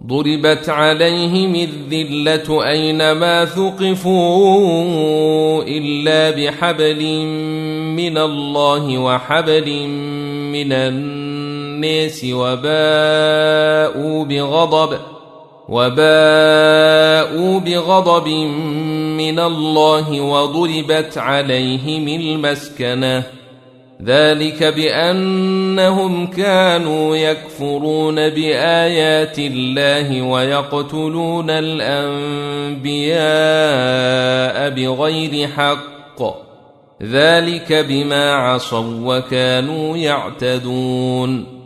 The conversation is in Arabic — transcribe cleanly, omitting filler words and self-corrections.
ضربت عليهم الذلة أينما ثقفوا إلا بحبل من الله وحبل من الناس وباءوا بغضب من الله وضربت عليهم المسكنة ذلك بأنهم كانوا يكفرون بآيات الله ويقتلون الأنبياء بغير حق ذلك بما عصوا وكانوا يعتدون